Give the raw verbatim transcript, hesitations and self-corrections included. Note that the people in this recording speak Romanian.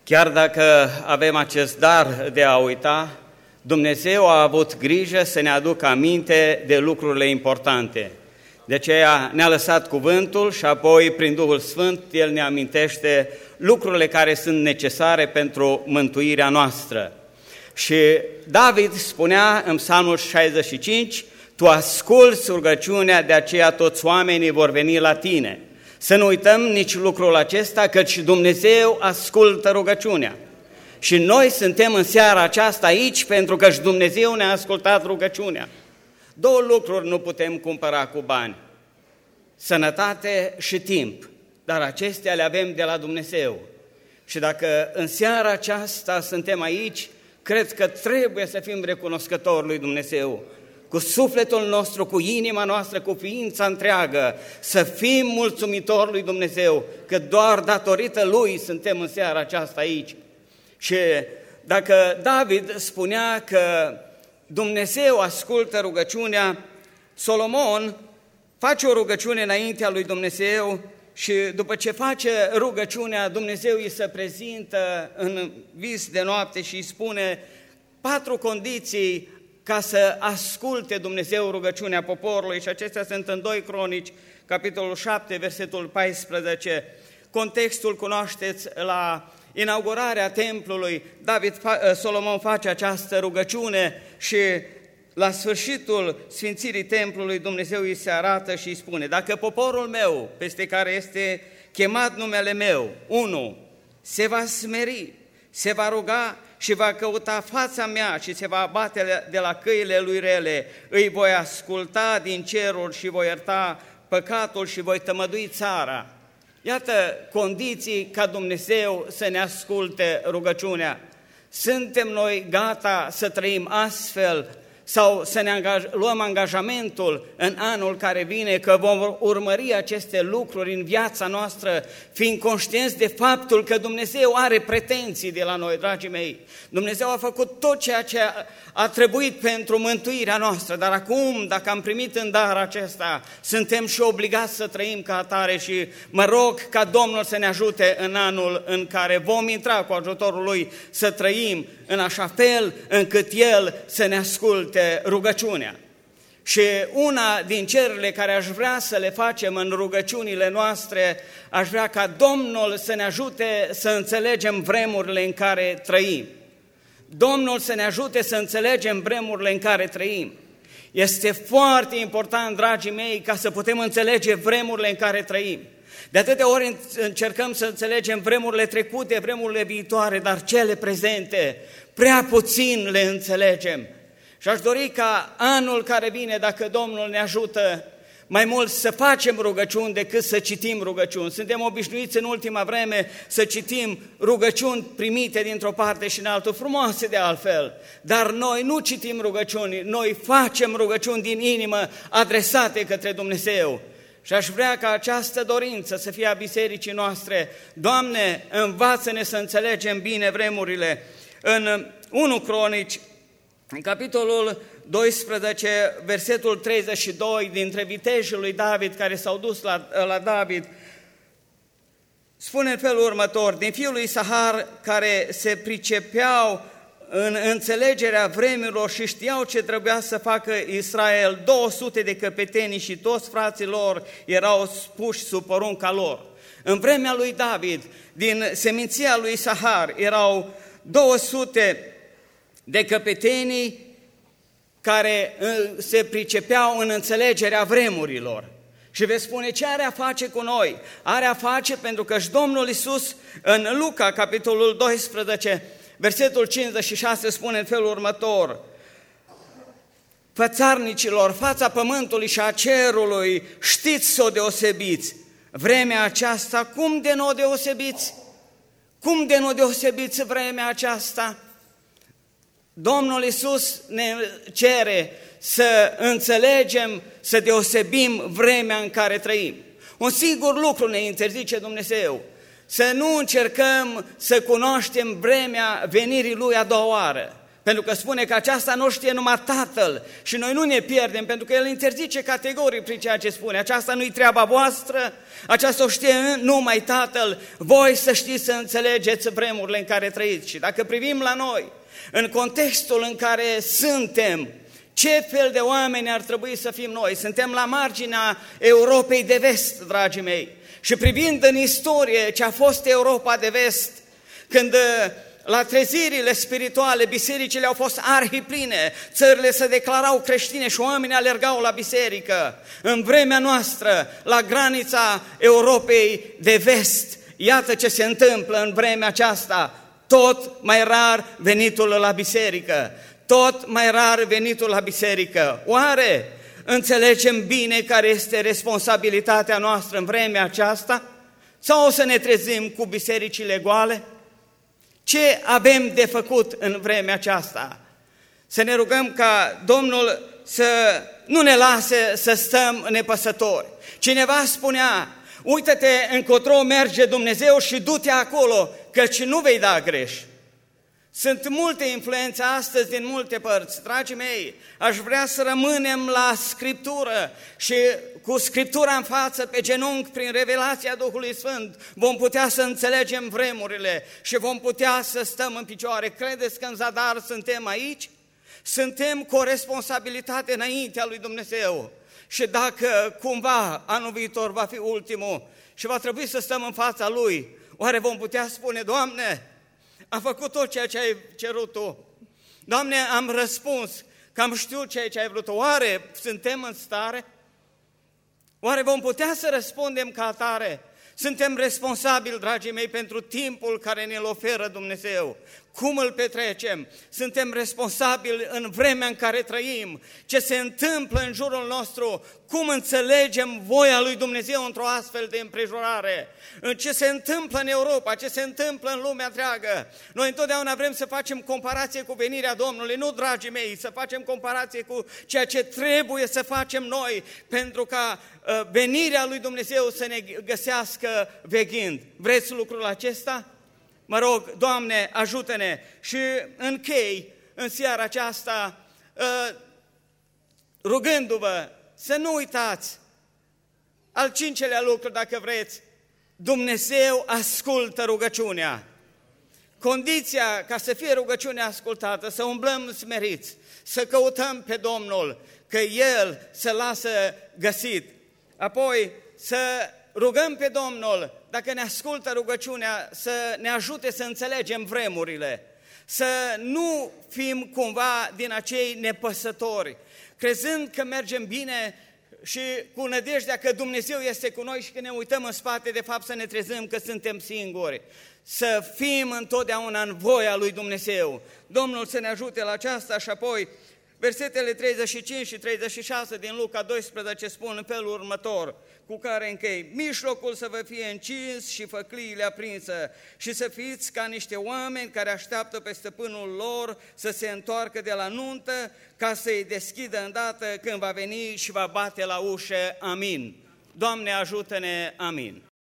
Chiar dacă avem acest dar de a uita, Dumnezeu a avut grijă să ne aducă aminte de lucrurile importante. De aceea ne-a lăsat cuvântul și apoi, prin Duhul Sfânt, El ne amintește lucrurile care sunt necesare pentru mântuirea noastră. Și David spunea în Psalmul șaizeci și cinci, Tu asculți rugăciunea, de aceea toți oamenii vor veni la tine. Să nu uităm nici lucrul acesta, căci Dumnezeu ascultă rugăciunea. Și noi suntem în seara aceasta aici pentru că și Dumnezeu ne-a ascultat rugăciunea. Două lucruri nu putem cumpăra cu bani, sănătate și timp, dar acestea le avem de la Dumnezeu. Și dacă în seara aceasta suntem aici, cred că trebuie să fim recunoscători lui Dumnezeu, cu sufletul nostru, cu inima noastră, cu ființa întreagă, să fim mulțumitori lui Dumnezeu, că doar datorită Lui suntem în seara aceasta aici. Și dacă David spunea că Dumnezeu ascultă rugăciunea, Solomon face o rugăciune înaintea lui Dumnezeu și după ce face rugăciunea, Dumnezeu îi se prezintă în vis de noapte și îi spune patru condiții ca să asculte Dumnezeu rugăciunea poporului, și acestea sunt în doi Cronici, capitolul șapte, versetul paisprezece. Contextul cunoașteți, la inaugurarea templului, David, Solomon face această rugăciune și la sfârșitul sfințirii templului Dumnezeu îi se arată și îi spune: dacă poporul meu, peste care este chemat numele meu, unu, se va smeri, se va ruga și va căuta fața mea și se va abate de la căile lui rele, îi voi asculta din ceruri și voi ierta păcatul și voi tămădui țara. Iată condiții ca Dumnezeu să ne asculte rugăciunea. Suntem noi gata să trăim astfel sau să ne angaj- luăm angajamentul în anul care vine că vom urmări aceste lucruri în viața noastră, fiind conștienți de faptul că Dumnezeu are pretenții de la noi, dragii mei. Dumnezeu a făcut tot ceea ce a trebuit pentru mântuirea noastră, dar acum, dacă am primit în dar acesta, suntem și obligați să trăim ca atare și mă rog ca Domnul să ne ajute în anul în care vom intra cu ajutorul Lui să trăim în așa fel încât El să ne asculte rugăciunea. Și una din cererile care aș vrea să le facem în rugăciunile noastre, aș vrea ca Domnul să ne ajute să înțelegem vremurile în care trăim. Domnul să ne ajute să înțelegem vremurile în care trăim. Este foarte important, dragii mei, ca să putem înțelege vremurile în care trăim. De atâtea ori încercăm să înțelegem vremurile trecute, vremurile viitoare, dar cele prezente, prea puțin le înțelegem. Și aș dori ca anul care vine, dacă Domnul ne ajută, mai mult să facem rugăciuni decât să citim rugăciuni. Suntem obișnuiți în ultima vreme să citim rugăciuni primite dintr-o parte și în altul, frumoase de altfel, dar noi nu citim rugăciuni, noi facem rugăciuni din inimă adresate către Dumnezeu. Și aș vrea ca această dorință să fie a bisericii noastre. Doamne, învață-ne să înțelegem bine vremurile. În unu Cronici, în capitolul doisprezece, versetul treizeci și doi, dintre vitejii lui David care s-au dus la, la David, spune în felul următor: din fiul lui Isahar, care se pricepeau în înțelegerea vremilor și știau ce trebuia să facă Israel, două sute de căpetenii și toți frații lor erau puși sub porunca lor. În vremea lui David, din seminția lui Isahar, erau două sute de căpetenii care se pricepeau în înțelegerea vremurilor. Și veți spune, ce are a face cu noi? Are a face pentru că și Domnul Iisus în Luca, capitolul doisprezece, versetul cincizeci și șase, spune în felul următor: fățarnicilor, fața pământului și a cerului, știți să o deosebiți. Vremea aceasta, cum de nu o deosebiți? Cum de nu deosebiți vremea aceasta? Domnul Iisus ne cere să înțelegem, să deosebim vremea în care trăim. Un singur lucru ne interzice Dumnezeu: să nu încercăm să cunoaștem vremea venirii Lui a doua oară. Pentru că spune că aceasta nu știe numai Tatăl și noi nu ne pierdem, pentru că El interzice categoric prin ceea ce spune. Aceasta nu-i treaba voastră, aceasta o știe numai Tatăl. Voi să știți, să înțelegeți vremurile în care trăiți. Și dacă privim la noi, în contextul în care suntem, ce fel de oameni ar trebui să fim noi? Suntem la marginea Europei de Vest, dragii mei. Și privind în istorie ce a fost Europa de Vest, când la trezirile spirituale bisericile au fost arhipline, țările se declarau creștine și oamenii alergau la biserică. În vremea noastră, la granița Europei de Vest, iată ce se întâmplă în vremea aceasta, tot mai rar venitul la biserică, tot mai rar venitul la biserică. Oare înțelegem bine care este responsabilitatea noastră în vremea aceasta? Sau o să ne trezim cu bisericile goale? Ce avem de făcut în vremea aceasta? Să ne rugăm ca Domnul să nu ne lase să stăm nepăsători. Cineva spunea, uită-te încotro merge Dumnezeu și du-te acolo, căci nu vei da greș. Sunt multe influențe astăzi din multe părți. Dragii mei, aș vrea să rămânem la Scriptură și cu Scriptura în față, pe genunchi, prin revelația Duhului Sfânt, vom putea să înțelegem vremurile și vom putea să stăm în picioare. Credeți că în zadar suntem aici? Suntem cu o responsabilitate înaintea lui Dumnezeu. Și dacă cumva anul viitor va fi ultimul și va trebui să stăm în fața Lui, oare vom putea spune, Doamne, am făcut tot ceea ce ai cerut Tu. Doamne, am răspuns că am știut ceea ce ai vrut. Oare suntem în stare? Oare vom putea să răspundem ca atare? Suntem responsabili, dragii mei, pentru timpul care ne-l oferă Dumnezeu. Cum îl petrecem? Suntem responsabili în vremea în care trăim. Ce se întâmplă în jurul nostru? Cum înțelegem voia lui Dumnezeu într-o astfel de împrejurare? Ce se întâmplă în Europa? Ce se întâmplă în lumea întreagă? Noi întotdeauna vrem să facem comparație cu venirea Domnului. Nu, dragii mei, să facem comparație cu ceea ce trebuie să facem noi pentru ca uh, venirea lui Dumnezeu să ne găsească veghind. Vreți lucrul acesta? Mă rog, Doamne, ajută-ne și închei în seara aceasta rugându-vă să nu uitați al cincelea lucru, dacă vreți, Dumnezeu ascultă rugăciunea. Condiția ca să fie rugăciunea ascultată, să umblăm smeriți, să căutăm pe Domnul, că El se lasă găsit. Apoi să rugăm pe Domnul, dacă ne ascultă rugăciunea, să ne ajute să înțelegem vremurile, să nu fim cumva din acei nepăsători, crezând că mergem bine și cu nădejdea că Dumnezeu este cu noi și că ne uităm în spate, de fapt să ne trezim că suntem singuri. Să fim întotdeauna în voia lui Dumnezeu. Domnul să ne ajute la aceasta și apoi versetele treizeci și cinci și treizeci și șase din Luca doisprezece spun în felul următor, cu care închei, mijlocul să vă fie încins și făcliile aprinse și să fiți ca niște oameni care așteaptă pe stăpânul lor să se întoarcă de la nuntă ca să-i deschidă îndată când va veni și va bate la ușă. Amin. Doamne, ajută-ne. Amin.